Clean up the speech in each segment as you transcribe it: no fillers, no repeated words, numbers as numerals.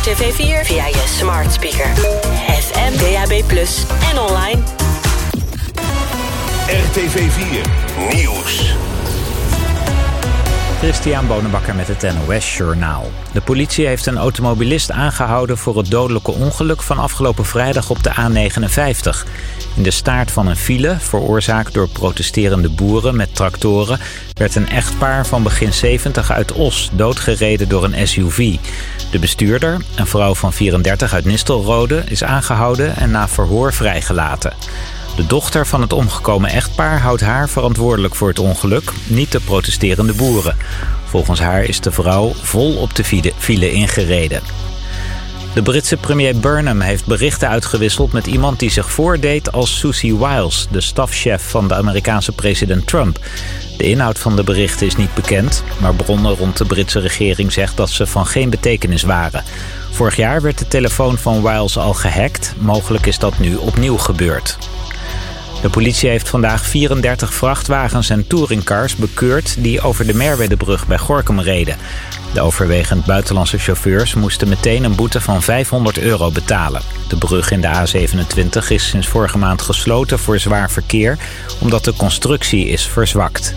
RTV 4 via je smart speaker. FM, DAB+ en online. RTV 4 Nieuws. Christian Bonenbakker met het NOS Journaal. De politie heeft een automobilist aangehouden voor het dodelijke ongeluk van afgelopen vrijdag op de A59. In de staart van een file, veroorzaakt door protesterende boeren met tractoren, werd een echtpaar van begin 70 uit Os doodgereden door een SUV. De bestuurder, een vrouw van 34 uit Nistelrode, is aangehouden en na verhoor vrijgelaten. De dochter van het omgekomen echtpaar houdt haar verantwoordelijk voor het ongeluk, niet de protesterende boeren. Volgens haar is de vrouw vol op de file ingereden. De Britse premier Burnham heeft berichten uitgewisseld met iemand die zich voordeed als Susie Wiles, de stafchef van de Amerikaanse president Trump. De inhoud van de berichten is niet bekend, maar bronnen rond de Britse regering zeggen dat ze van geen betekenis waren. Vorig jaar werd de telefoon van Wiles al gehackt, mogelijk is dat nu opnieuw gebeurd. De politie heeft vandaag 34 vrachtwagens en touringcars bekeurd die over de Merwedebrug bij Gorinchem reden. De overwegend buitenlandse chauffeurs moesten meteen een boete van €500 betalen. De brug in de A27 is sinds vorige maand gesloten voor zwaar verkeer, omdat de constructie is verzwakt.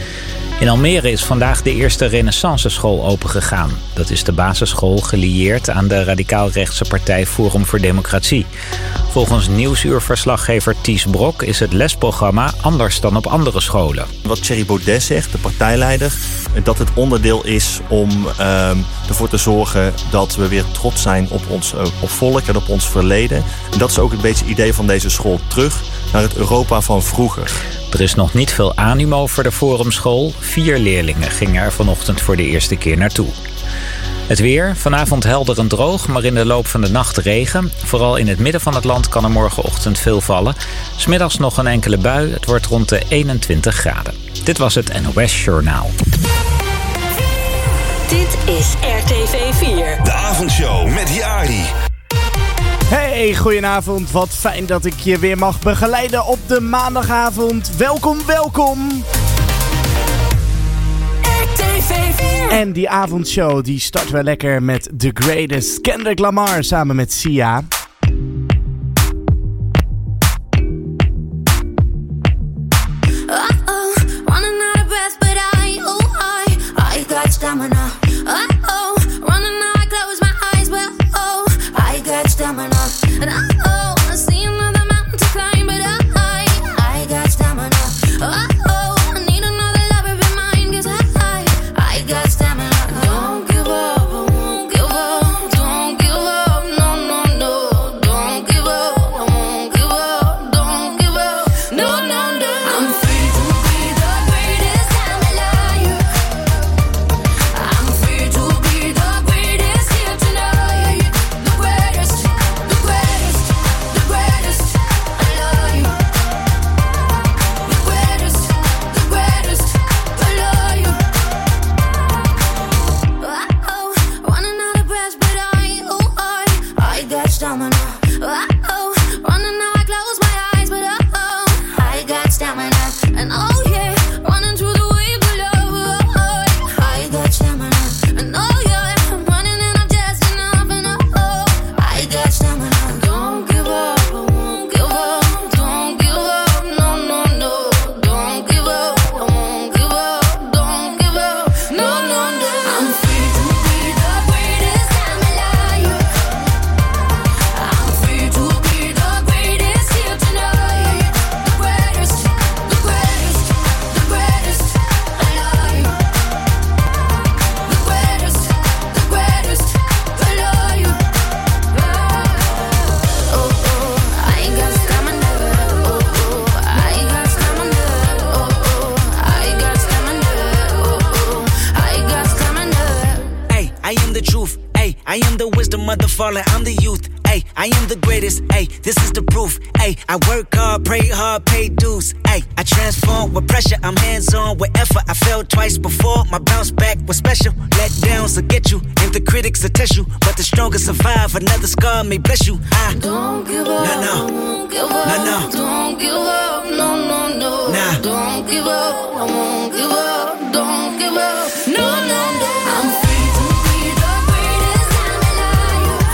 In Almere is vandaag de eerste Renaissance-school opengegaan. Dat is de basisschool gelieerd aan de radicaal-rechtse partij Forum voor Democratie. Volgens Nieuwsuur-verslaggever Ties Brok is het lesprogramma anders dan op andere scholen. Wat Thierry Baudet zegt, de partijleider, dat het onderdeel is om ervoor te zorgen dat we weer trots zijn op ons op volk en op ons verleden. En dat is ook een beetje het idee van deze school, terug naar het Europa van vroeger. Er is nog niet veel animo voor de Forumschool. 4 leerlingen gingen er vanochtend voor de eerste keer naartoe. Het weer, vanavond helder en droog, maar in de loop van de nacht regen. Vooral in het midden van het land kan er morgenochtend veel vallen. 's Middags nog een enkele bui, het wordt rond de 21 graden. Dit was het NOS Journaal. Dit is RTV 4. De avondshow met Jari. Hey, goedenavond. Wat fijn dat ik je weer mag begeleiden op de maandagavond. Welkom, welkom. RTV 4. En die avondshow die starten we lekker met The Greatest. Kendrick Lamar samen met Sia. Stamina. Running out, I close my eyes, but I got stamina. And I see another mountain to climb, but I got stamina. I need another lover in mine, 'cause I got stamina. Don't give up, I won't give up. Don't give up, no, no, no. Don't give up, I won't give up. Don't give up, no, no, no. I'm free to be the greatest, I'm a liar. I'm free to be the greatest here tonight. The greatest, the greatest, the greatest. I love you. The greatest, the greatest. I love you. Running out of breath, but I got stamina. Running out, I close my eyes, but I got stamina. And yeah, running through the waves of love. I got stamina. And yeah, I'm running and I'm just enough. And I got stamina. Don't give up, I won't give up. Don't give up, no, no, no. Don't give up, I won't give up. Don't give up, no, no, no. I'm free to be the greatest, I'm a liar. I'm free to be the greatest here tonight. The greatest, the greatest, the greatest. I love you. The greatest, the greatest. I love you. I ain't got stamina. I got stamina. I got stamina. I got stamina. Ay, I am the truth. Ay, I am the wisdom of the fallen. I'm the youth. Ay, I am the greatest. Ay, this is the proof. Ay, I work hard, pray hard, pay dues. Ay, I transform with pressure. I'm hands-on with effort. I failed twice before. My bounce back was special. Let downs will get you, and the critics will test you. But the strongest survive. Another scar may bless you. Don't give up, No, no. I won't give up. No, no. Don't give up, no, no, no. Nah. Don't give up, I won't give up. Don't give up, no, no, no. I'm free to be the greatest, I'm a liar.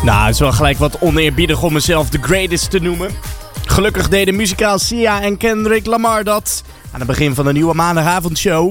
Nou, het is wel gelijk wat oneerbiedig om mezelf de greatest te noemen. Gelukkig deden muzikaal Sia en Kendrick Lamar dat aan het begin van de nieuwe maandagavondshow.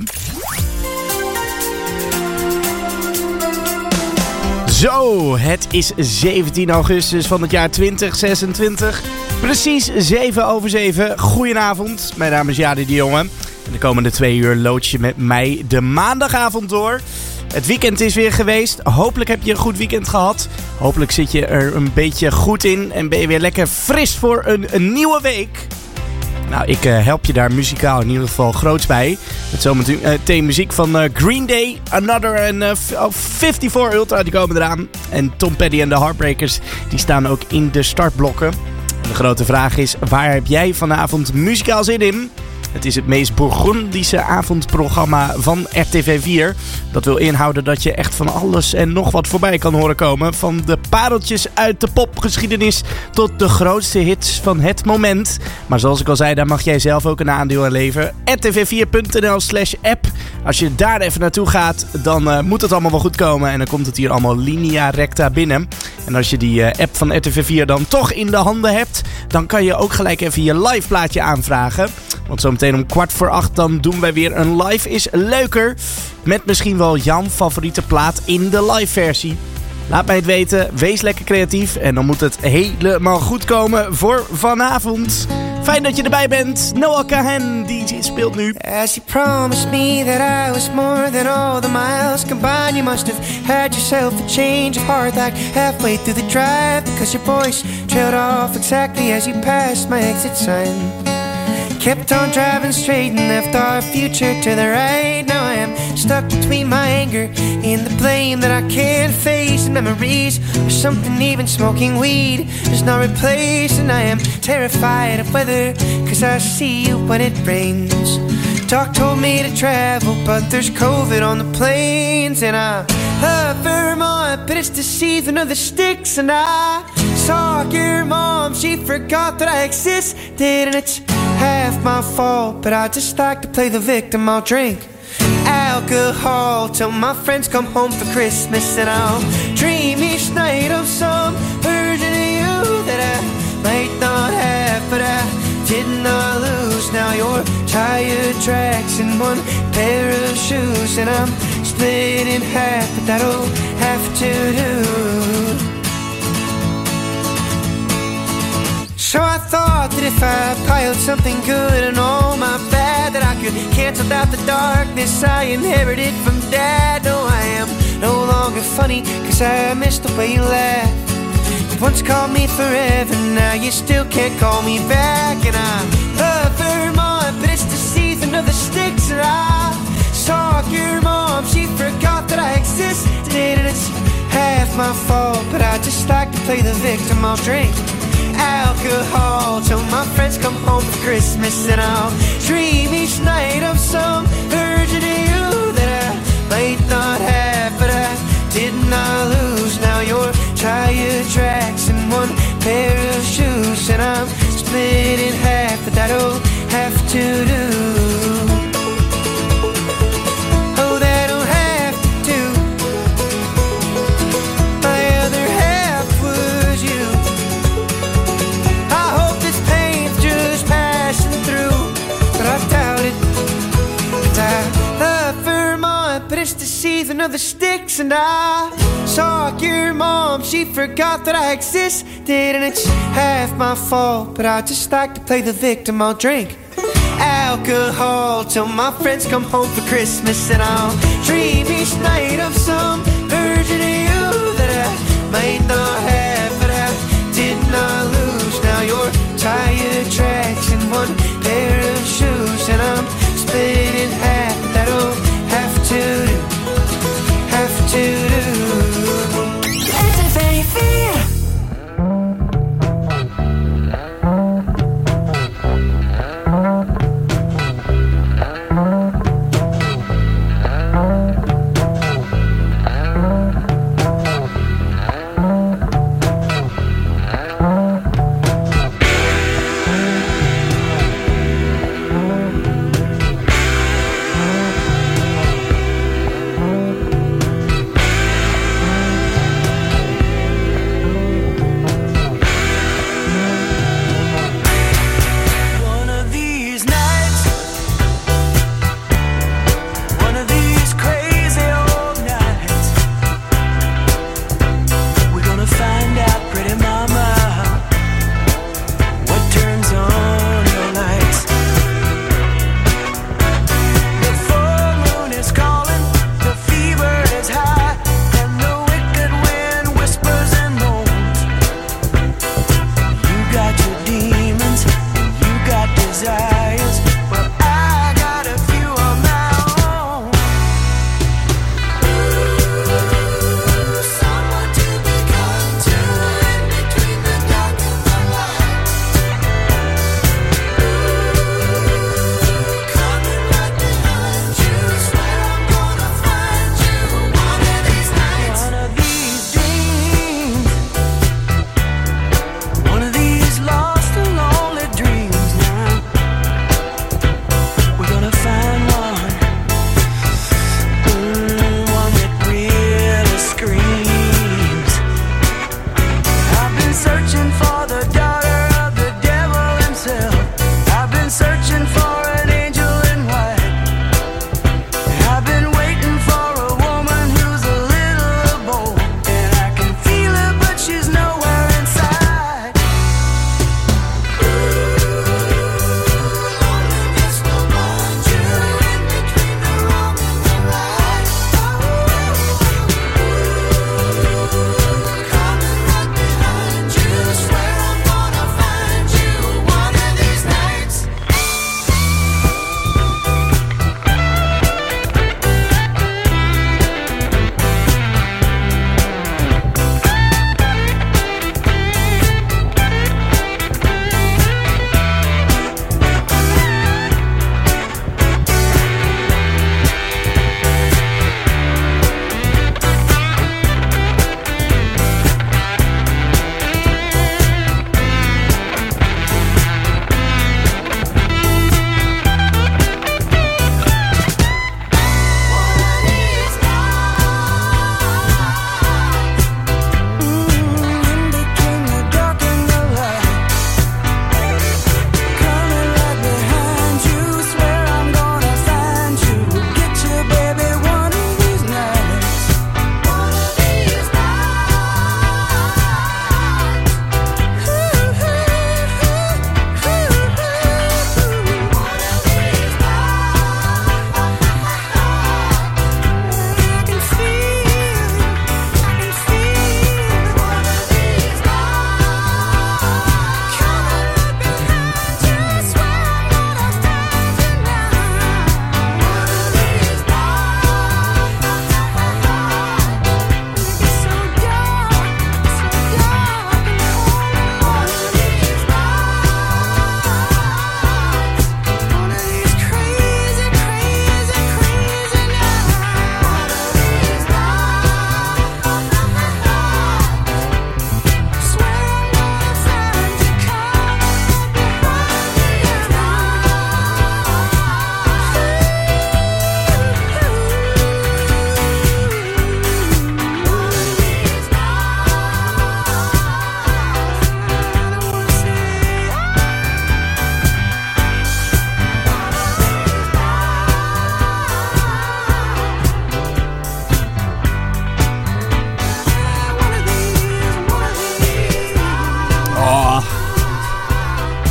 Zo, het is 17 augustus van het jaar 2026. Precies 7:07. Goedenavond, mijn naam is Jari de Jonge. En de komende 2 uur lood je met mij de maandagavond door. Het weekend is weer geweest. Hopelijk heb je een goed weekend gehad. Hopelijk zit je er een beetje goed in en ben je weer lekker fris voor een nieuwe week. Nou, ik help je daar muzikaal in ieder geval groots bij. Met zometeen muziek van Green Day, Another en 54 Ultra, die komen eraan. En Tom Petty en de Heartbreakers, die staan ook in de startblokken. En de grote vraag is, waar heb jij vanavond muzikaal zin in? Het is het meest Bourgondische avondprogramma van RTV 4. Dat wil inhouden dat je echt van alles en nog wat voorbij kan horen komen. Van de pareltjes uit de popgeschiedenis tot de grootste hits van het moment. Maar zoals ik al zei, daar mag jij zelf ook een aandeel aan leveren. rtv4.nl/app. Als je daar even naartoe gaat, dan moet het allemaal wel goed komen. En dan komt het hier allemaal linea recta binnen. En als je die app van RTV 4 dan toch in de handen hebt, dan kan je ook gelijk even je live plaatje aanvragen. Want zometeen om 7:15 dan doen wij weer een Live is Leuker. Met misschien wel jouw favoriete plaat in de live versie. Laat mij het weten, wees lekker creatief en dan moet het helemaal goed komen voor vanavond. Fijn dat je erbij bent. Noah Kahan, die speelt nu. As you promised me that I was more than all the miles combined, you must have had yourself a change of heart like halfway through the drive, because your voice trailed off exactly as you passed my exit sign. Kept on driving straight and left our future to the right. Now I am stuck between my anger and the blame that I can't face, and memories of something even smoking weed does not replace. And I am terrified of weather, cause I see you when it rains. Doc told me to travel, but there's COVID on the planes. And I love Vermont, but it's the season of the sticks. And I saw your mom, she forgot that I existed. And it's half my fault, but I just like to play the victim. I'll drink alcohol till my friends come home for Christmas, and I'll dream each night of some version of you that I might not have, but I did not lose. Now your tire tracks in one pair of shoes, and I'm split in half, but that'll have to do. So I thought that if I piled something good and all my bad, that I could cancel out the darkness I inherited from Dad. No, I am no longer funny, cause I miss the way you laugh. You once called me forever, now you still can't call me back. And I love Vermont, but it's the season of the sticks. And I saw your mom, she forgot that I existed. And it's half my fault, but I just like to play the victim. I'll drink alcohol till my friends come home for Christmas, and I'll dream each night of some version of you that I might not have, but I did not lose. Now your tire tracks in one pair of shoes, and I'm split in half, but that'll have to do. Oh, that'll have to do. My other half was you. It's the season of the sticks, and I saw your mom, she forgot that I existed. And it's half my fault, but I just like to play the victim. I'll drink alcohol till my friends come home for Christmas, and I'll dream each night of some version of you that I might not have, but I did not lose. Now your tire tracks in one pair of shoes, and I'm split in half, that'll have to do, have to do. RTV 4.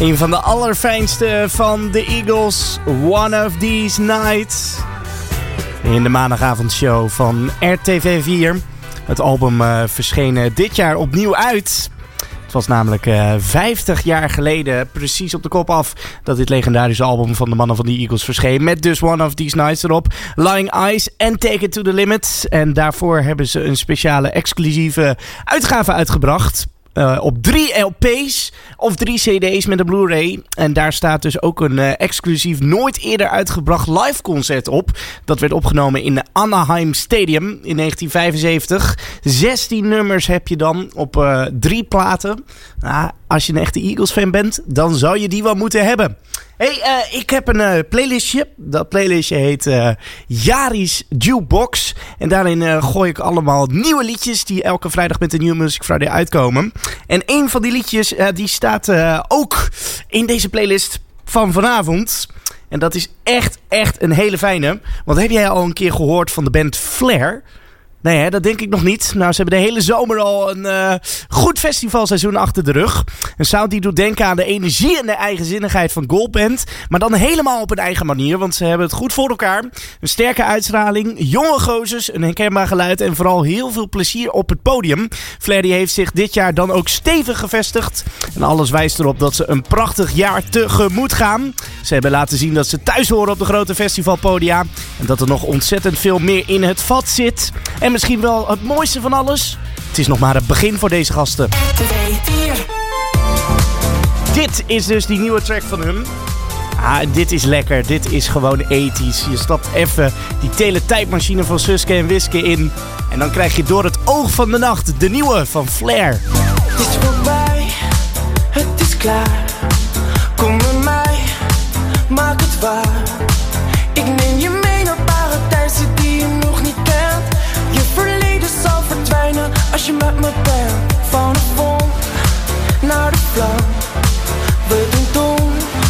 Een van de allerfijnste van de Eagles, One of These Nights. In de maandagavondshow van RTV 4. Het album verscheen dit jaar opnieuw uit. Het was namelijk 50 jaar geleden, precies op de kop af, dat dit legendarische album van de mannen van de Eagles verscheen. Met dus One of These Nights erop. Lying Eyes en Take It to the Limit. En daarvoor hebben ze een speciale exclusieve uitgave uitgebracht. Op 3 LP's of 3 CD's met een Blu-ray. En daar staat dus ook een exclusief nooit eerder uitgebracht live concert op. Dat werd opgenomen in de Anaheim Stadium in 1975. 16 nummers heb je dan op 3 platen. Nou, als je een echte Eagles fan bent, dan zou je die wel moeten hebben. Hey, ik heb een playlistje. Dat playlistje heet Jari's Jukebox. En daarin gooi ik allemaal nieuwe liedjes die elke vrijdag met de New Music Friday uitkomen. En een van die liedjes die staat ook in deze playlist van vanavond. En dat is echt een hele fijne. Want heb jij al een keer gehoord van de band Flair? Nee, hè, dat denk ik nog niet. Nou, ze hebben de hele zomer al een goed festivalseizoen achter de rug. Een sound die doet denken aan de energie en de eigenzinnigheid van Goldband. Maar dan helemaal op een eigen manier, want ze hebben het goed voor elkaar. Een sterke uitstraling, jonge gozers, een herkenbaar geluid en vooral heel veel plezier op het podium. Flair die heeft zich dit jaar dan ook stevig gevestigd. En alles wijst erop dat ze een prachtig jaar tegemoet gaan. Ze hebben laten zien dat ze thuis horen op de grote festivalpodia. En dat er nog ontzettend veel meer in het vat zit. En misschien wel het mooiste van alles. Het is nog maar het begin voor deze gasten. Dit is dus die nieuwe track van hun. Dit is lekker. Dit is gewoon 80's. Je stapt even die teletijdmachine van Suske en Wiske in. En dan krijg je Door het oog van de nacht de nieuwe van Flair. Het is voorbij, het is klaar. Kom met mij, maak het waar. Ik neem je mee naar paradijzen die je nog niet kent. Je verleden zal verdwijnen als je met me bent. Van de vonk naar de vlam. We doen dom,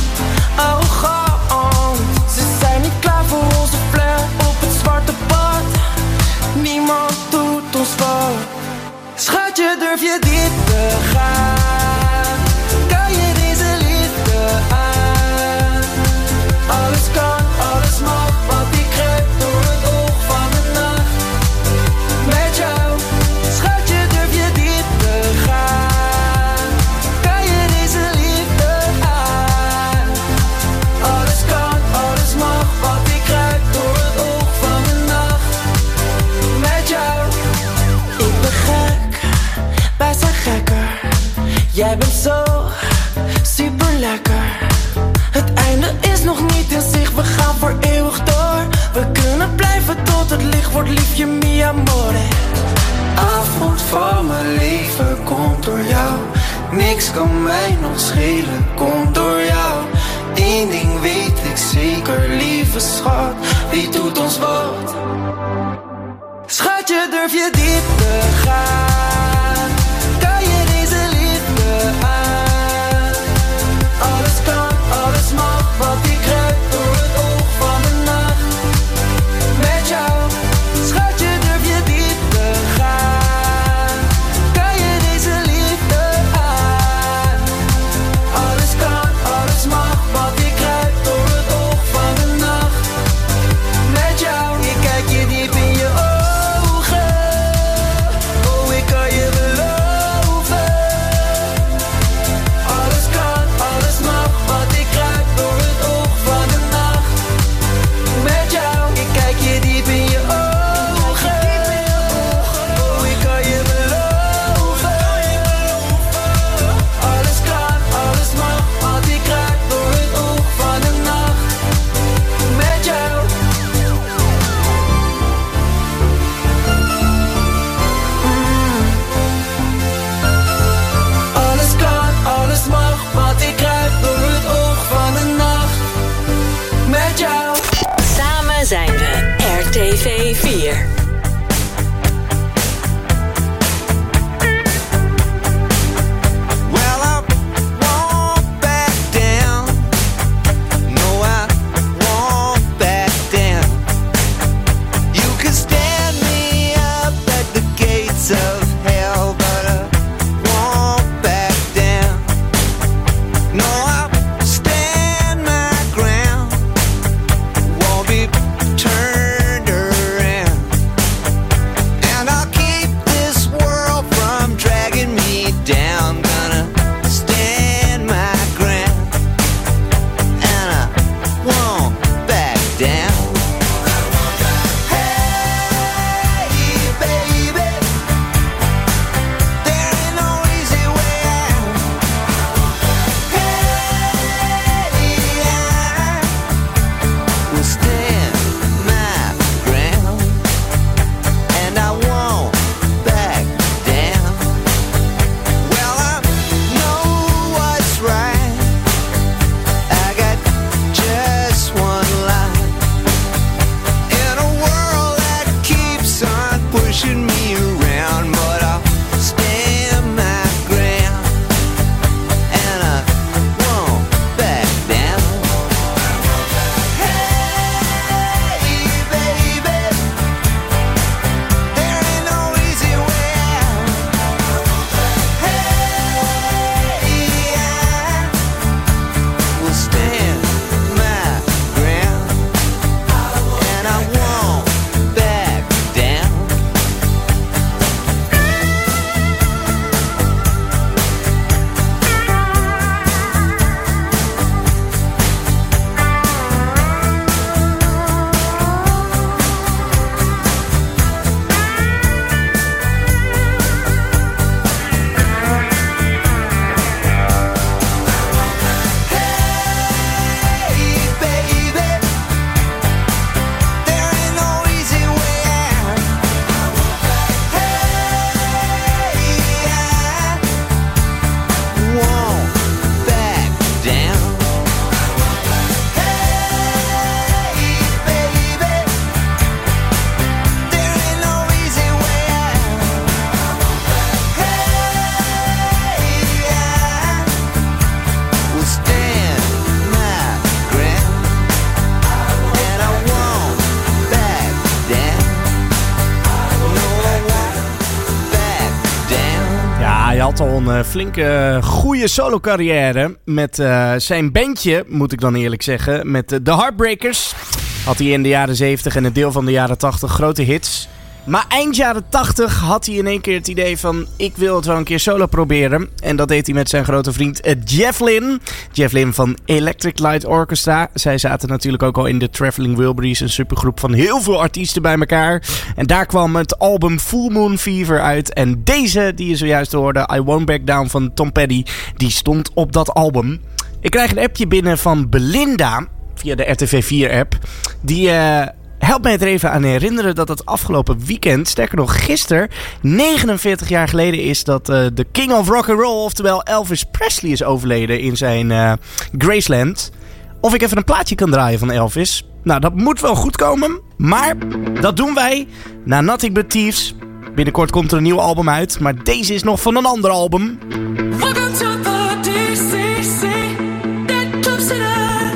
arrogant. Ze zijn niet klaar voor onze Flair op het zwarte pad. Niemand doet ons wat. Schatje, durf je dit te gaan? Kan je deze liefde aan? Alles kan, alles mag, want ik grijp door het oog van de nacht. Met jou, schatje, durf je dit te gaan? Kan je deze liefde aan? Alles kan, alles mag, want ik grijp door het oog van de nacht. Met jou, ik ben gek, wij zijn gekker. Jij bent zo super lekker. Het einde is nog niet in zicht, we gaan voor eeuwig door. We kunnen blijven tot het licht wordt, liefje, mi amore. Avond van mijn leven komt door jou. Niks kan mij nog schelen, komt door jou. Eén ding weet ik zeker, lieve schat, wie doet ons wat? Schatje, durf je dit te gaan? Kan je deze liefde aan? Alles kan, alles mag, want ik grijp door het oog van de nacht. Met jou, schatje, durf je dit te gaan? Kan je deze liefde aan? Alles kan, alles mag, want ik grijp door het oog van de nacht. Met jou, ik kijk je diep in je ogen. Oh, ik kan al een flinke goede solo carrière. Met zijn bandje, moet ik dan eerlijk zeggen. Met de Heartbreakers had hij in de jaren 70 en een deel van de jaren 80 grote hits. Maar eind jaren 80 had hij in één keer het idee van... ik wil het wel een keer solo proberen. En dat deed hij met zijn grote vriend Jeff Lynne. Jeff Lynne van Electric Light Orchestra. Zij zaten natuurlijk ook al in de Traveling Wilburys. Een supergroep van heel veel artiesten bij elkaar. En daar kwam het album Full Moon Fever uit. En deze, die je zojuist hoorde, I Won't Back Down van Tom Petty... die stond op dat album. Ik krijg een appje binnen van Belinda via de RTV 4-app. Die... help mij er even aan herinneren dat het afgelopen weekend, sterker nog gisteren, 49 jaar geleden is dat de King of Rock'n'Roll, oftewel Elvis Presley, is overleden in zijn Graceland. Of ik even een plaatje kan draaien van Elvis. Nou, dat moet wel goed komen, maar dat doen wij na Nothing But Thieves. Binnenkort komt er een nieuw album uit, maar deze is nog van een ander album. Welcome to the DCC. That club city.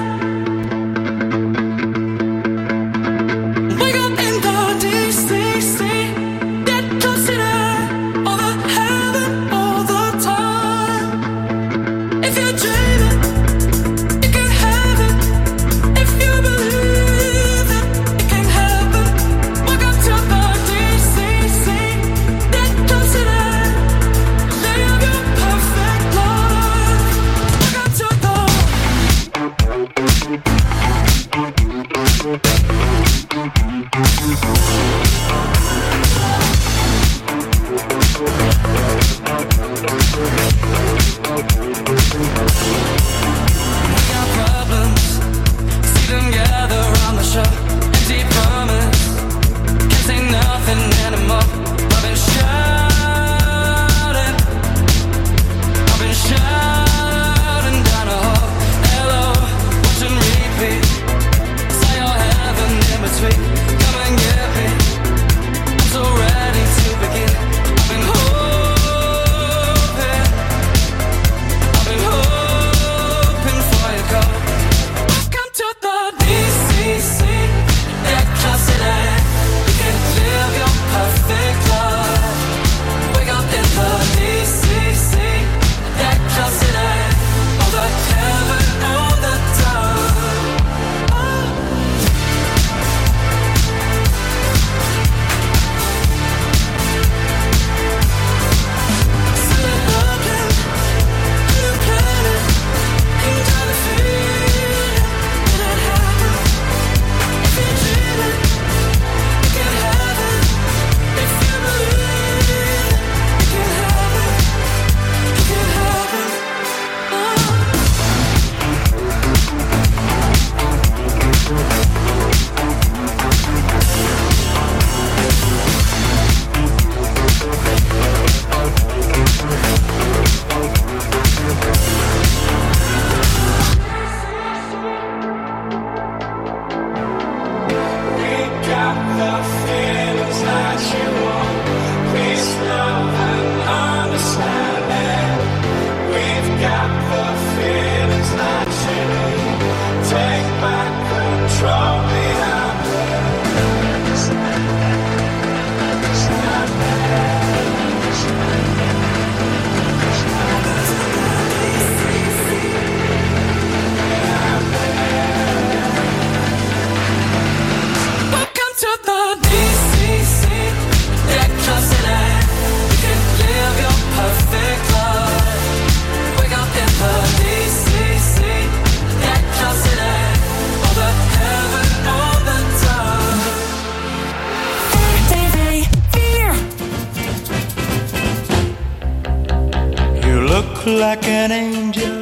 Like an angel,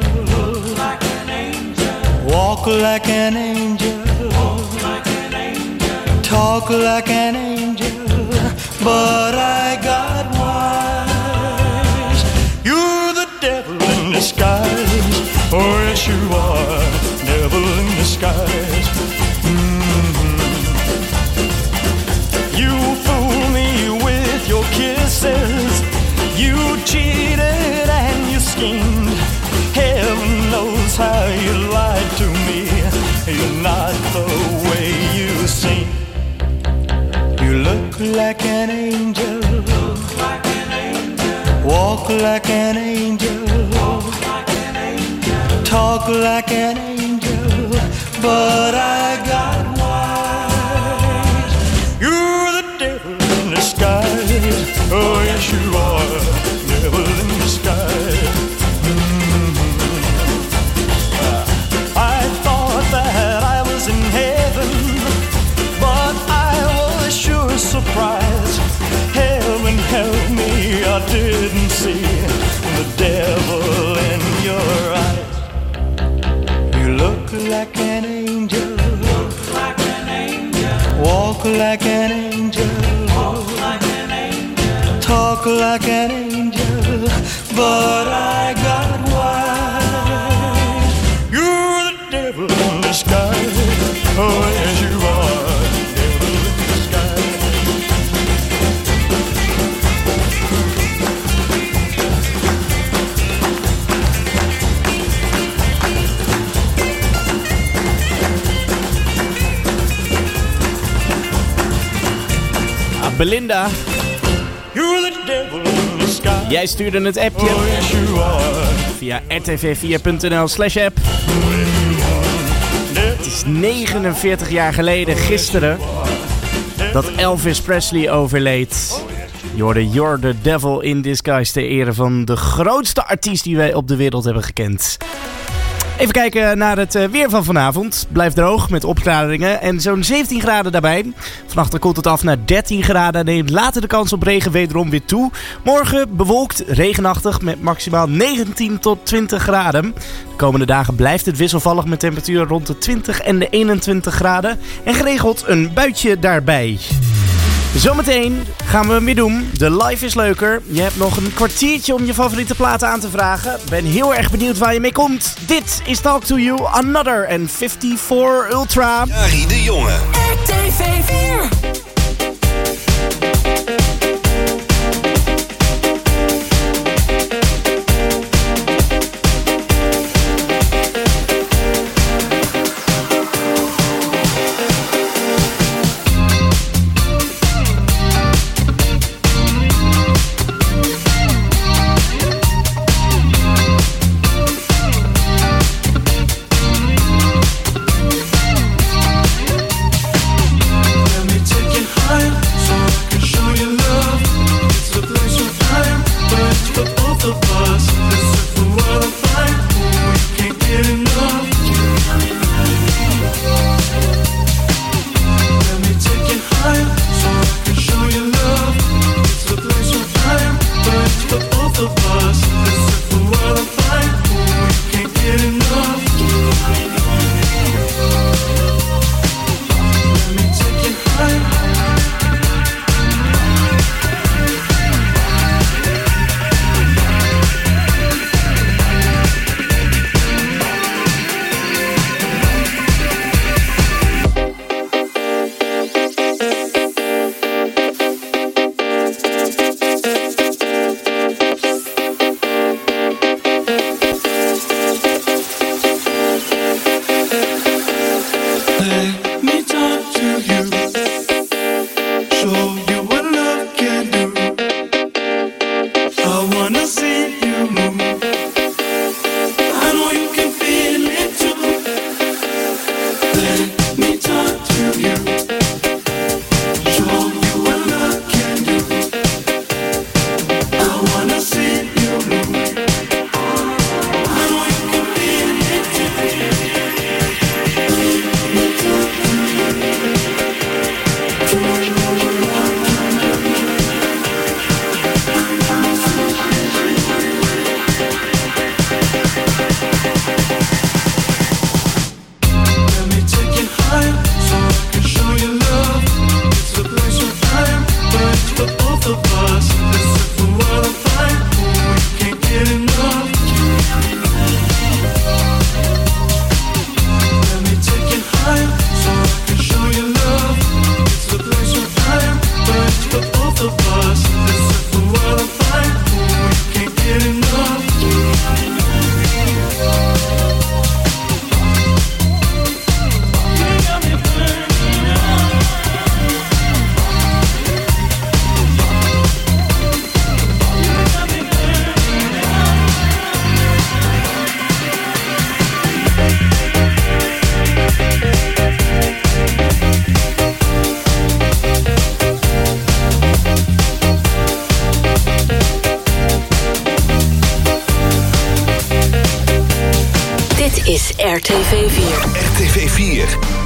walk like an angel, talk like an angel, but I got wise. You're the devil in disguise, oh yes you are, devil in disguise. You fool me with your kisses, you cheated and you schemed. Heaven knows how you lied to me. You're not the way you seem. You look like an angel, Walk like an angel, talk like an angel, but I got wise. You're the devil in disguise. Oh yes you are, devil in disguise. I thought that I was in heaven, but I was sure surprised. Heaven help me, I didn't see the devil in your eyes. You look like an angel, walk like an angel, talk like an angel, but I got wise. You're the devil in disguise. Oh yes you are, devil in disguise. Belinda, jij stuurde het appje via rtv4.nl/app. Het is 49 jaar geleden, gisteren, dat Elvis Presley overleed. You're the Devil in Disguise ter ere van de grootste artiest die wij op de wereld hebben gekend. Even kijken naar het weer van vanavond. Blijft droog met opklaringen en zo'n 17 graden daarbij. Vannacht koelt het af naar 13 graden. Neemt later de kans op regen wederom weer toe. Morgen bewolkt, regenachtig met maximaal 19 tot 20 graden. De komende dagen blijft het wisselvallig met temperaturen rond de 20 en de 21 graden. En geregeld een buitje daarbij. Zometeen gaan we hem weer doen. De live is leuker. Je hebt nog een kwartiertje om je favoriete platen aan te vragen. Ben heel erg benieuwd waar je mee komt. Dit is Talk to You, Another en 54 Ultra. Arie de Jonge. RTV 4. Take you Dit is RTV 4. RTV 4.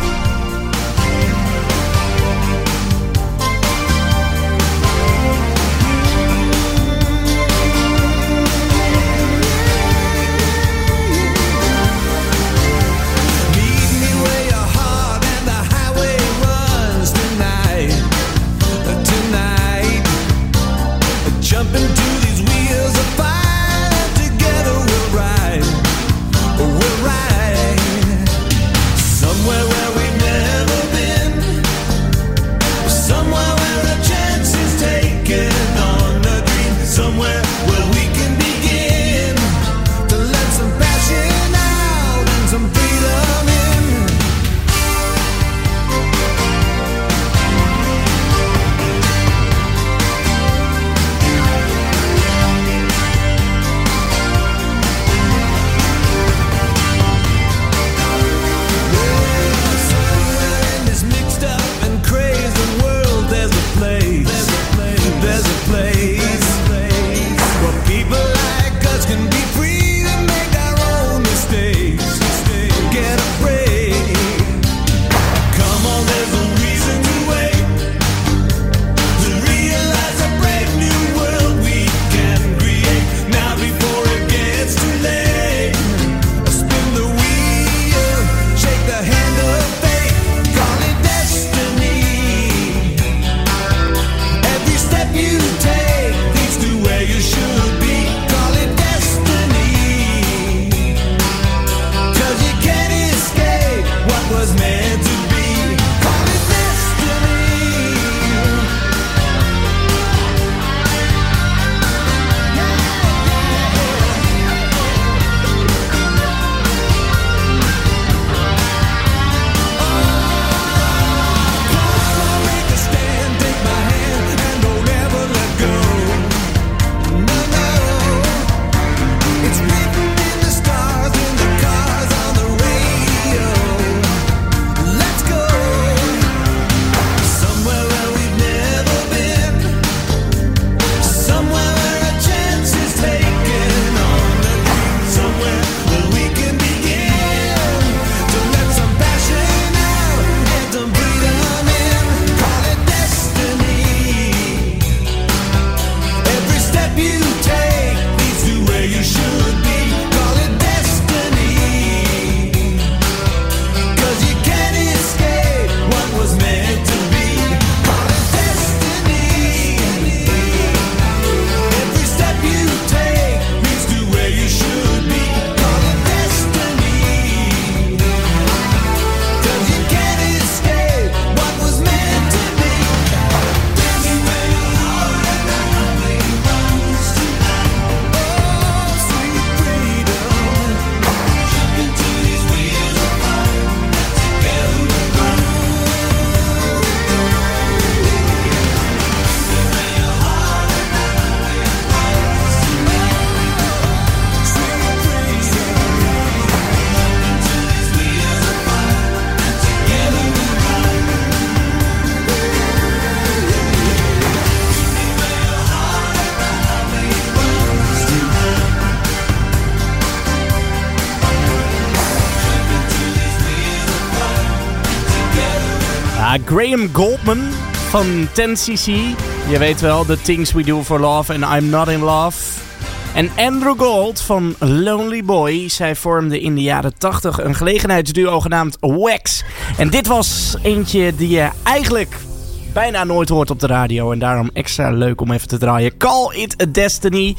Graham Goldman van 10cc. Je weet wel, The Things We Do For Love and I'm Not In Love. En Andrew Gold van Lonely Boy. Zij vormden in de jaren 80 een gelegenheidsduo genaamd Wax. En dit was eentje die je eigenlijk bijna nooit hoort op de radio. En daarom extra leuk om even te draaien. Call It A Destiny.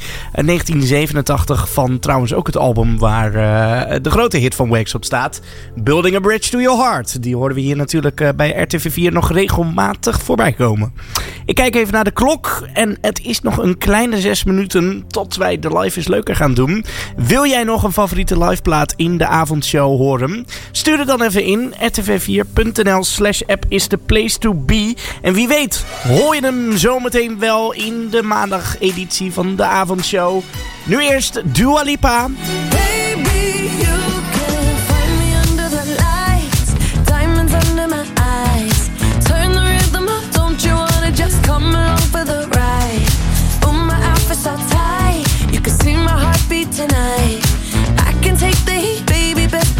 1987 van trouwens ook het album waar de grote hit van Wax op staat. Building a Bridge to Your Heart. Die hoorden we hier natuurlijk bij RTV 4 nog regelmatig voorbij komen. Ik kijk even naar de klok. En het is nog een kleine 6 minuten tot wij de Live is Leuker gaan doen. Wil jij nog een favoriete liveplaat in de avondshow horen? Stuur het dan even in. rtv4.nl/app is the place to be. En wie weet, hoor je hem zometeen wel in de maandageditie van de avondshow. Nu eerst Dua Lipa. Baby, you can find me under the lights, diamonds under my eyes. Turn the rhythm up, don't you wanna just come along for the ride? Oh, my outfit's all tight, you can see my heartbeat tonight. I can take the heat, baby, best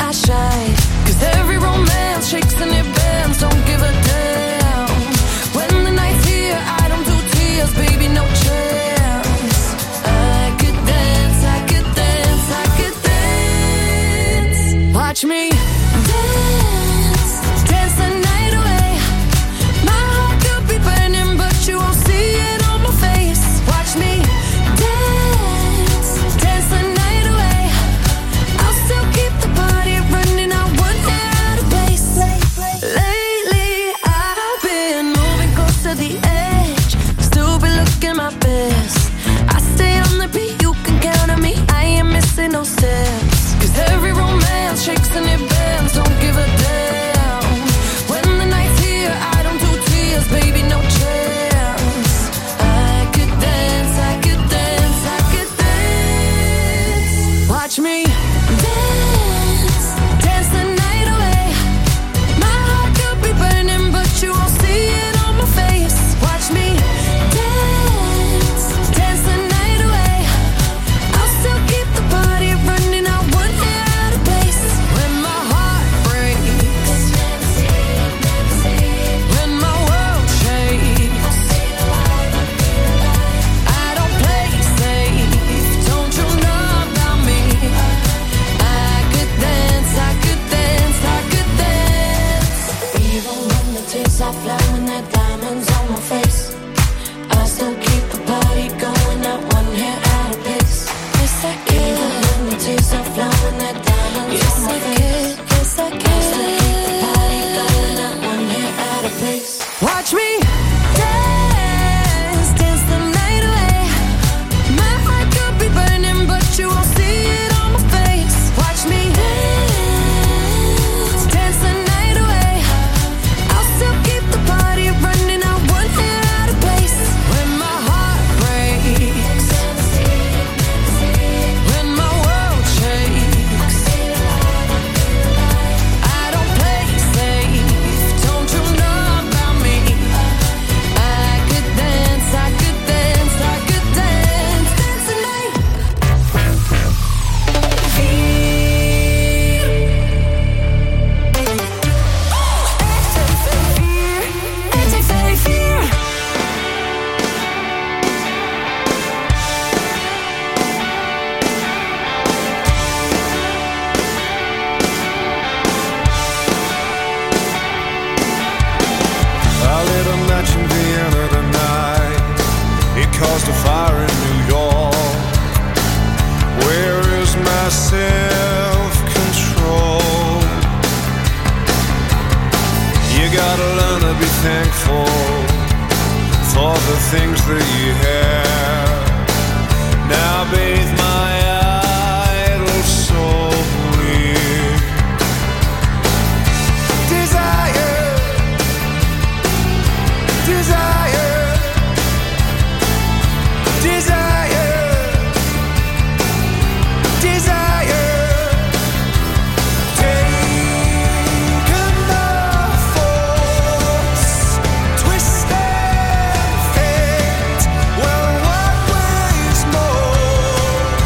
I shine. 'Cause every romance shakes and it bends, don't give a damn. When the night's here, I don't do tears, baby, no chance. I could dance, I could dance, I could dance. Watch me dance, dance the night away. My heart could be burning, but you won't see it on my face. Watch me dance, dance the night away. I'll still keep the party running, I wouldn't get out of place. Lately, I've been moving close to the edge, still be looking my best. I stay on the beat, you can count on me, I ain't missing no steps. 'Cause every romance shakes and it bends, don't give a damn. When the night's here, I don't do tears, baby, no chance. I could dance, I could dance, I could dance. Watch me dance, dance the night away. My heart could be burning, but you won't see it on my face. Watch me dance, dance the night away. I'll still keep the party running, I wouldn't get out of place. When my heart breaks, when my world shakes, I don't play safe, don't you know about me? I could dance, I could dance, I could dance. Even when the tears are flowing, the diamonds on my face, I still keep the party going, not one hair out of place. Yes, I can. Even when the tears are flowing, the diamonds on my face, yes, I can. I still keep the party going, not one hair out of place. Watch me dance, dance the night away. My heart could be burning, but you won't see it on my face. Watch me dance, dance the night away. I'll still keep the party running, I wouldn't get out of place. When my heart breaks, when my world shakes, I don't play safe, don't you know about me? I could dance, I could dance, I could dance, dance the night. I lit a match in Vienna tonight. It caused a fire in New York. Where is my self-control? You gotta learn to be thankful for the things that you have. Now bathe my idle soul in desire. Desire, desire, desire. Taken by force, twisted fate. Well, what weighs more?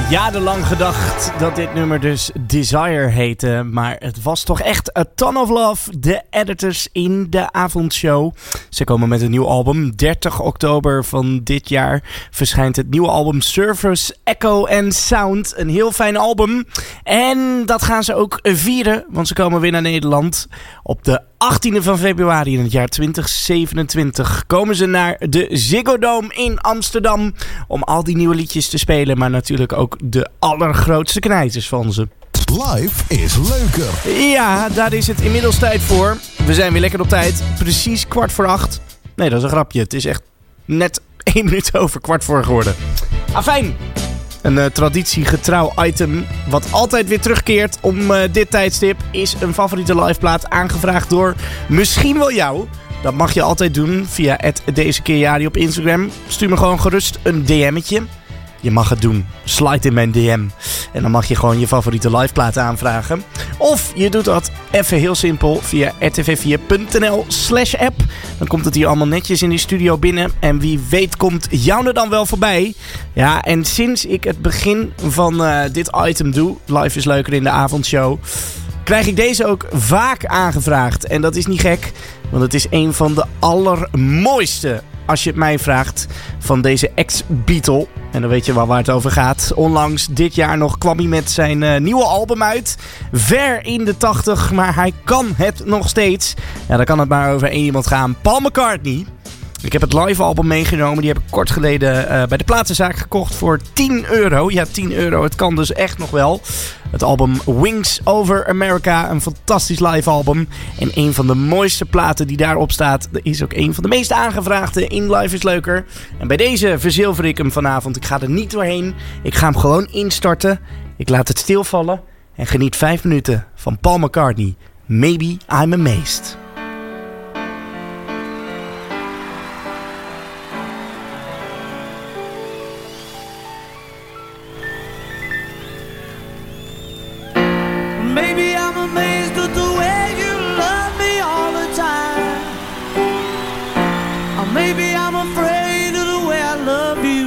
Jarenlang gedacht dat dit nummer dus Desire heette. Maar het was toch echt A Ton of Love. De editors in de avondshow. Ze komen met een nieuw album. 30 oktober van dit jaar verschijnt het nieuwe album Surface Echo and Sound. Een heel fijn album. En dat gaan ze ook vieren. Want ze komen weer naar Nederland. Op de 18e van februari in het jaar 2027 komen ze naar de Ziggo Dome in Amsterdam. Om al die nieuwe liedjes te spelen. Maar natuurlijk ook de allergrootste knijters van ze. Live is leuker. Ja, daar is het inmiddels tijd voor. We zijn weer lekker op tijd. Precies 7:15. Nee, dat is een grapje. Het is echt net 1 minuut over 7:15 geworden. Afijn. Een traditiegetrouw item wat altijd weer terugkeert om dit tijdstip is een favoriete liveplaat aangevraagd door misschien wel jou. Dat mag je altijd doen via @dezekeerjari op Instagram. Stuur me gewoon gerust een DM'tje. Je mag het doen. Slide in mijn DM. En dan mag je gewoon je favoriete liveplaat aanvragen. Of je doet dat even heel simpel via rtv4.nl/app. Dan komt het hier allemaal netjes in die studio binnen. En wie weet komt jou er dan wel voorbij. Ja, en sinds ik het begin van dit item doe, Live is leuker in de avondshow, krijg ik deze ook vaak aangevraagd. En dat is niet gek, want het is een van de allermooiste, als je het mij vraagt, van deze ex-Beatle. En dan weet je wel waar het over gaat. Onlangs dit jaar nog kwam hij met zijn nieuwe album uit. Ver in de 80, maar hij kan het nog steeds. Ja, dan kan het maar over één iemand gaan. Paul McCartney. Ik heb het live album meegenomen. Die heb ik kort geleden bij de platenzaak gekocht voor €10. Ja, €10. Het kan dus echt nog wel. Het album Wings Over America. Een fantastisch live album. En een van de mooiste platen die daarop staat, is ook een van de meest aangevraagde in Live is Leuker. En bij deze verzilver ik hem vanavond. Ik ga er niet doorheen. Ik ga hem gewoon instarten. Ik laat het stilvallen. En geniet 5 minuten van Paul McCartney. Maybe I'm Amazed. Maybe I'm amazed at the way you love me all the time. Or maybe I'm afraid of the way I love you.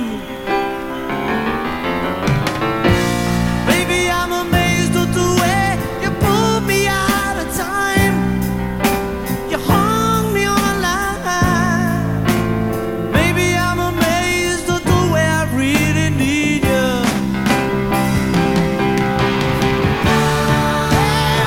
Maybe I'm amazed at the way you pulled me out of time. You hung me on a line. Maybe I'm amazed at the way I really need you.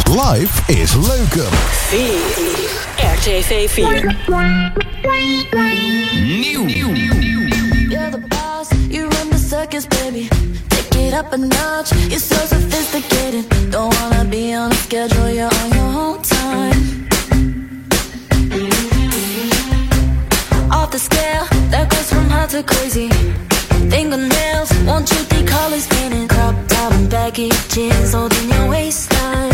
Live is leuker. RTV 4. Nieuw. You're the boss, you run the circus, baby. Take it up a notch, you're so sophisticated. Don't wanna be on a schedule, you're on your own time. Off the scale, that goes from hot to crazy. Fingernails, won't you colors painted. Crop top and baggy jeans holding your waistline.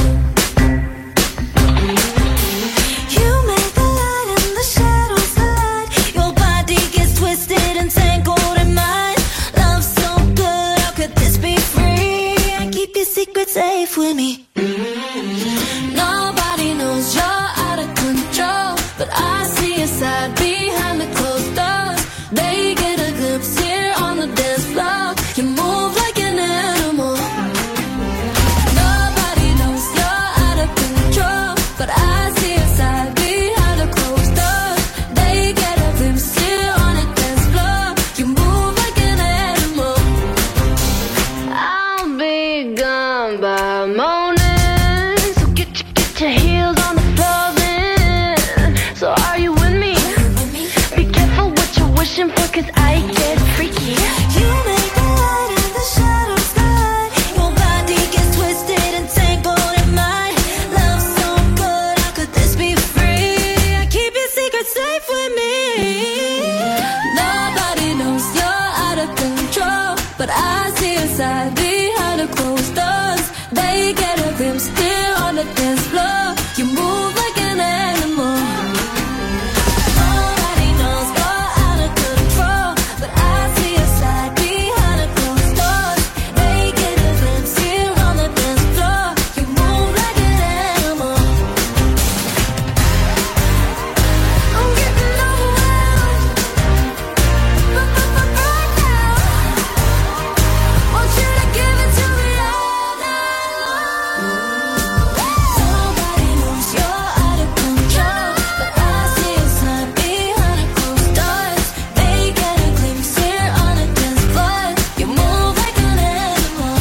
You make the light and the shadows collide. Your body gets twisted and tangled in mine. Love so good, how could this be free? I keep your secret safe with me. Nobody knows you're out of control, but I see your side behind the closed doors. They get a glimpse here on the dance floor. You move like an animal. Nobody knows you're out of control, but I see your side behind the closed doors. They get a glimpse here on the dance floor. You move like an animal. I'll be gone by morning, so get your heels on the floor then. So are you with me? Be careful what you're wishing for, 'cause I get freaky. You make the light and the shadows glide. Your body gets twisted and tangled in mine. Love so good, how could this be free? I keep your secret safe with me. Nobody knows you're out of control, but I see your side behind the closed doors. They get a glimpse here on the dance floor. You move like an animal. Nobody knows you're out of control, but I see your side behind the closed doors. They get a glimpse here on the dance floor. You move like an animal. I'm getting overwhelmed, but right now, want you to give it to me all night long. Nobody knows you're out of control, but I see your side behind the closed doors. They get a glimpse here on the dance floor. You move like an animal.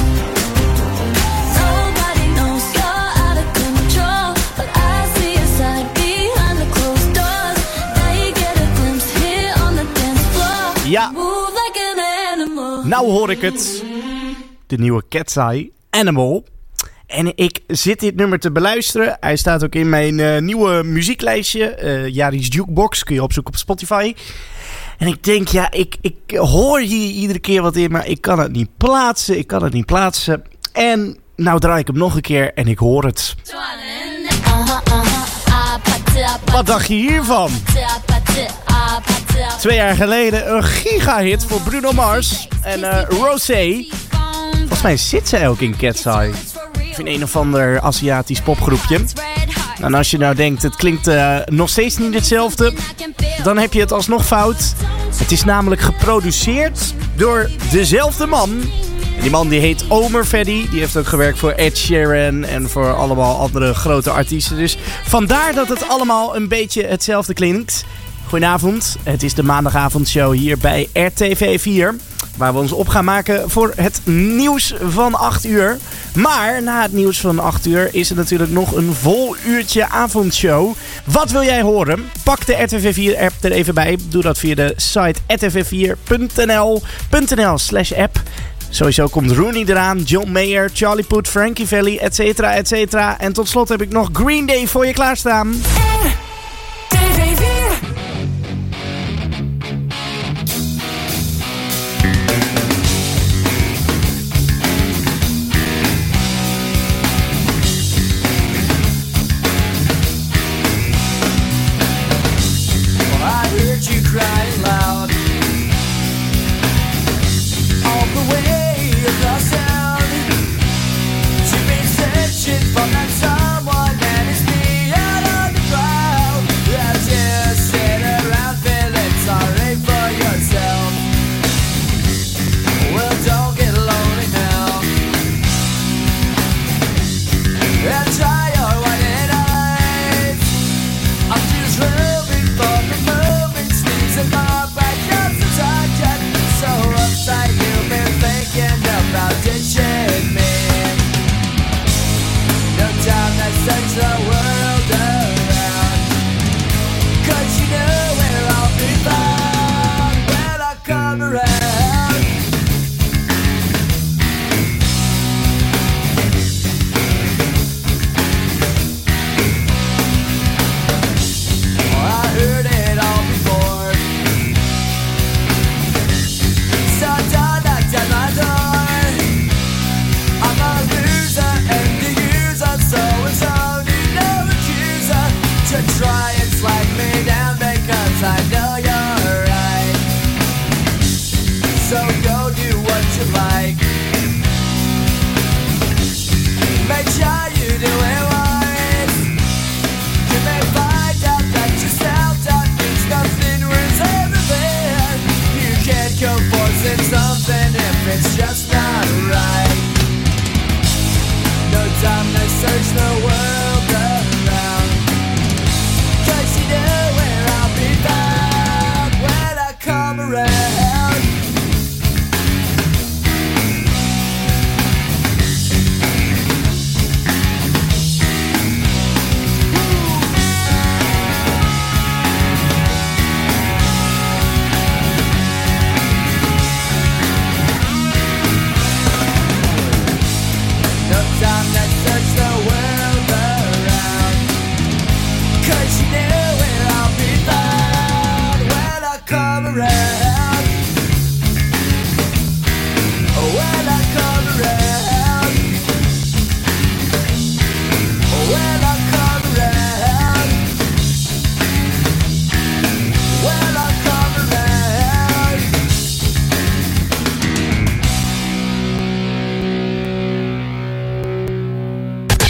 Nobody knows you're out of control, but I see your side behind the closed doors. They get a glimpse here on the dance floor. Ja. Move like an animal. Nou hoor ik het. De nieuwe Cat's Eye, Animal. En ik zit dit nummer te beluisteren. Hij staat ook in mijn nieuwe muzieklijstje. Jari's Jukebox. Kun je opzoeken op Spotify. En ik denk, ja, ik hoor hier iedere keer wat in. Maar ik kan het niet plaatsen. En nou draai ik hem nog een keer en ik hoor het. Wat dacht je hiervan? 2 jaar geleden een gigahit voor Bruno Mars en Rosé. Volgens mij zit zij ook in Cat's Eye. Of in een of ander Aziatisch popgroepje. En als je nou denkt, het klinkt nog steeds niet hetzelfde, dan heb je het alsnog fout. Het is namelijk geproduceerd door dezelfde man. En die man die heet Omer Feddy. Die heeft ook gewerkt voor Ed Sheeran en voor allemaal andere grote artiesten. Dus vandaar dat het allemaal een beetje hetzelfde klinkt. Goedenavond, het is de maandagavondshow hier bij RTV 4. Waar we ons op gaan maken voor het nieuws van 8 uur. Maar na het nieuws van 8 uur is er natuurlijk nog een vol uurtje avondshow. Wat wil jij horen? Pak de RTV 4 app er even bij. Doe dat via de site rtv4.nl/app. Sowieso komt Rooney eraan, John Mayer, Charlie Puth, Frankie Valli, etcetera, etcetera. En tot slot heb ik nog Green Day voor je klaarstaan. RTV 4. Crying loud all the way across town. You've been searching for that someone that is beyond the crowd.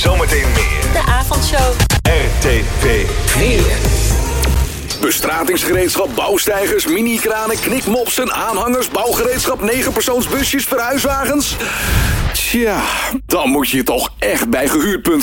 Zometeen meer. De avondshow. RTV 4. Bestratingsgereedschap, bouwsteigers, mini-kranen, knikmopsen, aanhangers, bouwgereedschap, 9-persoonsbusjes, verhuiswagens. Tja, dan moet je toch echt bij Gehuurd.nl